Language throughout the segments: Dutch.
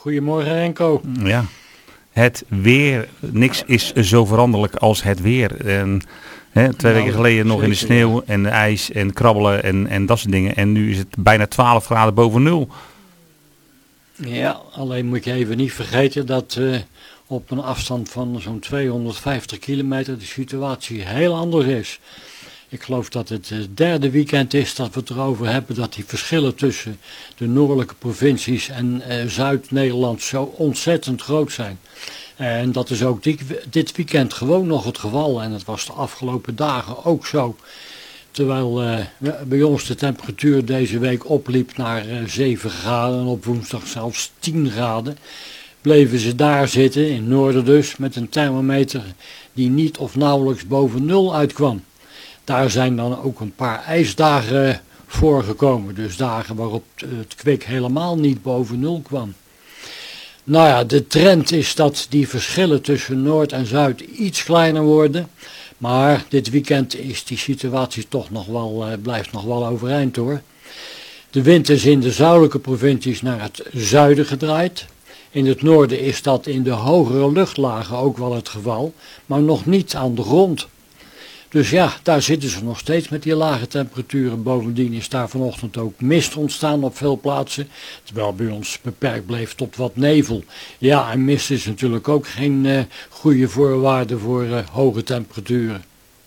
Goedemorgen Renko. Ja, het weer, niks is zo veranderlijk als het weer. En, 2 weken geleden nog in de sneeuw en de ijs en krabbelen en dat soort dingen. En nu is het bijna 12 graden boven nul. Ja, alleen moet je even niet vergeten dat op een afstand van zo'n 250 kilometer de situatie heel anders is. Ik geloof dat het derde weekend is dat we het erover hebben dat die verschillen tussen de noordelijke provincies en Zuid-Nederland zo ontzettend groot zijn. En dat is ook dit weekend gewoon nog het geval en het was de afgelopen dagen ook zo. Terwijl bij ons de temperatuur deze week opliep naar 7 graden en op woensdag zelfs 10 graden, bleven ze daar zitten, in het noorden dus, met een thermometer die niet of nauwelijks boven nul uitkwam. Daar zijn dan ook een paar ijsdagen voorgekomen, dus dagen waarop het kwik helemaal niet boven nul kwam. Nou ja, de trend is dat die verschillen tussen Noord en Zuid iets kleiner worden. Maar dit weekend is die situatie toch nog wel, blijft nog wel overeind hoor. De wind is in de zuidelijke provincies naar het zuiden gedraaid. In het noorden is dat in de hogere luchtlagen ook wel het geval, maar nog niet aan de grond. Dus ja, daar zitten ze nog steeds met die lage temperaturen. Bovendien is daar vanochtend ook mist ontstaan op veel plaatsen, terwijl bij ons beperkt bleef tot wat nevel. Ja, en mist is natuurlijk ook geen goede voorwaarde voor hoge temperaturen.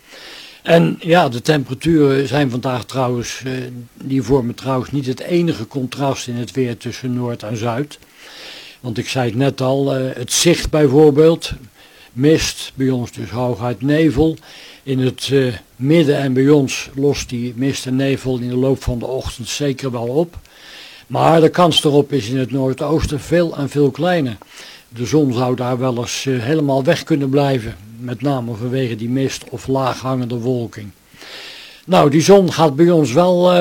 En ja, de temperaturen zijn vandaag trouwens, die vormen trouwens niet het enige contrast in het weer tussen Noord en Zuid. Want ik zei het net al, het zicht bijvoorbeeld, mist, bij ons dus hooguit nevel. In het midden en bij ons lost die mist en nevel in de loop van de ochtend zeker wel op. Maar de kans erop is in het noordoosten veel en veel kleiner. De zon zou daar wel eens helemaal weg kunnen blijven, met name vanwege die mist of laaghangende wolking. Nou, die zon gaat bij ons wel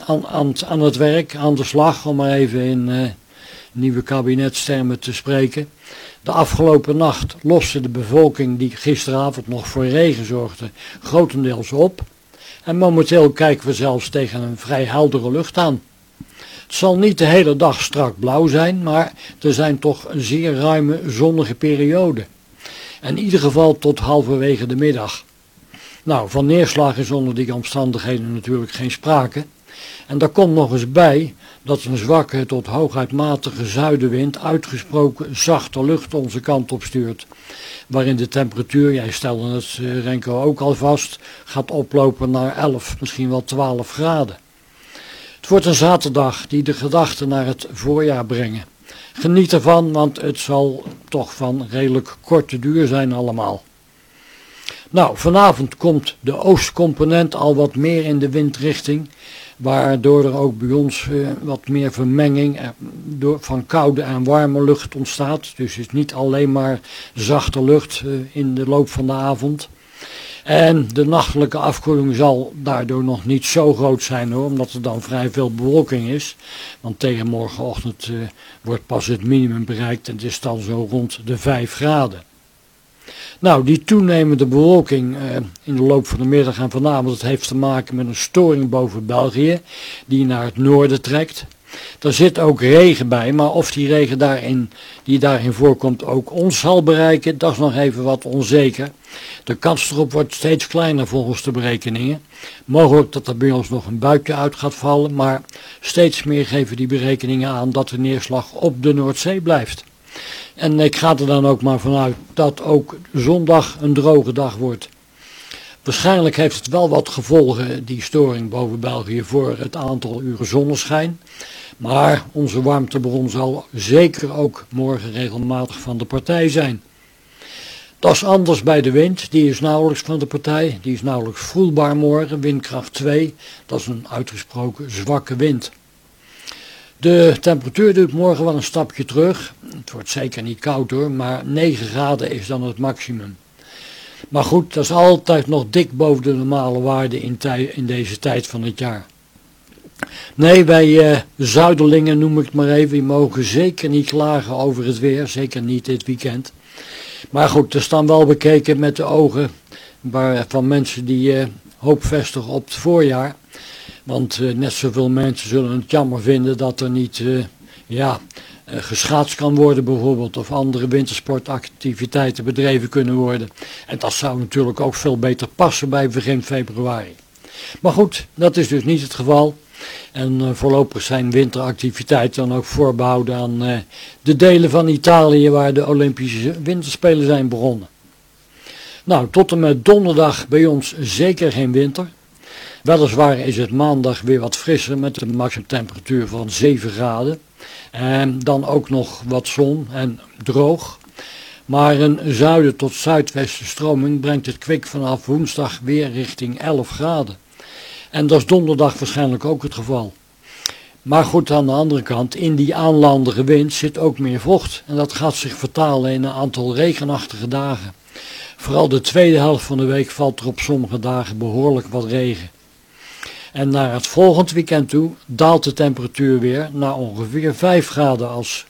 aan het werk, aan de slag, om maar even in nieuwe kabinetstermen te spreken. De afgelopen nacht loste de bevolking die gisteravond nog voor regen zorgde grotendeels op. En momenteel kijken we zelfs tegen een vrij heldere lucht aan. Het zal niet de hele dag strak blauw zijn, maar er zijn toch een zeer ruime zonnige periode. In ieder geval tot halverwege de middag. Nou, van neerslag is onder die omstandigheden natuurlijk geen sprake. En daar komt nog eens bij dat een zwakke tot hooguit matige zuidenwind uitgesproken zachte lucht onze kant op stuurt. Waarin de temperatuur, jij stelde het Renko ook al vast, gaat oplopen naar 11, misschien wel 12 graden. Het wordt een zaterdag die de gedachten naar het voorjaar brengen. Geniet ervan, want het zal toch van redelijk korte duur zijn allemaal. Nou, vanavond komt de oostcomponent al wat meer in de windrichting, waardoor er ook bij ons wat meer vermenging van koude en warme lucht ontstaat. Dus het is niet alleen maar zachte lucht in de loop van de avond. En de nachtelijke afkoeling zal daardoor nog niet zo groot zijn hoor, omdat er dan vrij veel bewolking is. Want tegen morgenochtend wordt pas het minimum bereikt en het is dan zo rond de 5 graden. Nou, die toenemende bewolking in de loop van de middag en vanavond, dat heeft te maken met een storing boven België, die naar het noorden trekt. Er zit ook regen bij, maar of die regen die daarin voorkomt ook ons zal bereiken, dat is nog even wat onzeker. De kans erop wordt steeds kleiner volgens de berekeningen. Mogelijk dat er bij ons nog een buitje uit gaat vallen, maar steeds meer geven die berekeningen aan dat de neerslag op de Noordzee blijft. En ik ga er dan ook maar vanuit dat ook zondag een droge dag wordt. Waarschijnlijk heeft het wel wat gevolgen, die storing boven België, voor het aantal uren zonneschijn. Maar onze warmtebron zal zeker ook morgen regelmatig van de partij zijn. Dat is anders bij de wind, die is nauwelijks van de partij. Die is nauwelijks voelbaar morgen, windkracht 2. Dat is een uitgesproken zwakke wind. De temperatuur doet morgen wel een stapje terug. Het wordt zeker niet koud hoor, maar 9 graden is dan het maximum. Maar goed, dat is altijd nog dik boven de normale waarde in deze tijd van het jaar. Nee, wij zuiderlingen noem ik het maar even, die mogen zeker niet klagen over het weer, zeker niet dit weekend. Maar goed, dat is dan wel bekeken met de ogen van mensen die hoop vestigen op het voorjaar. Want net zoveel mensen zullen het jammer vinden dat er niet geschaatst kan worden bijvoorbeeld, of andere wintersportactiviteiten bedreven kunnen worden. En dat zou natuurlijk ook veel beter passen bij begin februari. Maar goed, dat is dus niet het geval. En voorlopig zijn winteractiviteiten dan ook voorbehouden aan de delen van Italië waar de Olympische Winterspelen zijn begonnen. Nou, tot en met donderdag bij ons zeker geen winter. Weliswaar is het maandag weer wat frisser met een maximumtemperatuur van 7 graden. En dan ook nog wat zon en droog. Maar een zuiden tot zuidwestenstroming brengt het kwik vanaf woensdag weer richting 11 graden. En dat is donderdag waarschijnlijk ook het geval. Maar goed, aan de andere kant, in die aanlandige wind zit ook meer vocht. En dat gaat zich vertalen in een aantal regenachtige dagen. Vooral de tweede helft van de week valt er op sommige dagen behoorlijk wat regen. En naar het volgend weekend toe daalt de temperatuur weer naar ongeveer 5 graden als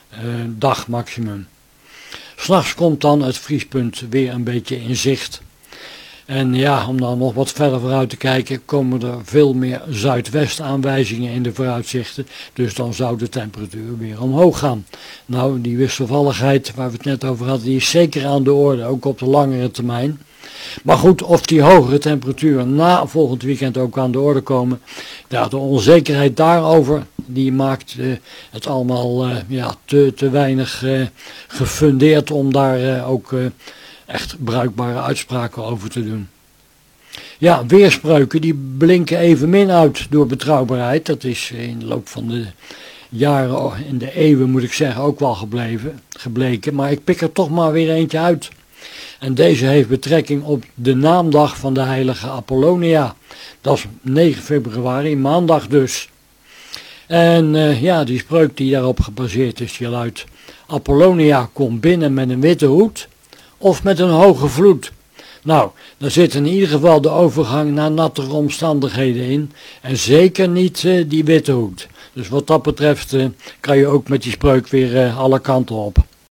dagmaximum. 'S Nachts komt dan het vriespunt weer een beetje in zicht. En ja, om dan nog wat verder vooruit te kijken, komen er veel meer zuidwestaanwijzingen in de vooruitzichten. Dus dan zou de temperatuur weer omhoog gaan. Nou, die wisselvalligheid waar we het net over hadden, die is zeker aan de orde, ook op de langere termijn. Maar goed, of die hogere temperaturen na volgend weekend ook aan de orde komen, ja, de onzekerheid daarover, die maakt het allemaal te weinig gefundeerd om daar ook echt bruikbare uitspraken over te doen. Ja, weerspreuken die blinken evenmin uit door betrouwbaarheid. Dat is in de loop van de jaren, in de eeuwen moet ik zeggen, ook wel gebleken. Maar ik pik er toch maar weer eentje uit. En deze heeft betrekking op de naamdag van de heilige Apollonia. Dat is 9 februari, maandag dus. En die spreuk die daarop gebaseerd is, die luidt: Apollonia komt binnen met een witte hoed of met een hoge vloed. Nou, daar zit in ieder geval de overgang naar nattere omstandigheden in. En zeker niet die witte hoed. Dus wat dat betreft kan je ook met die spreuk weer alle kanten op.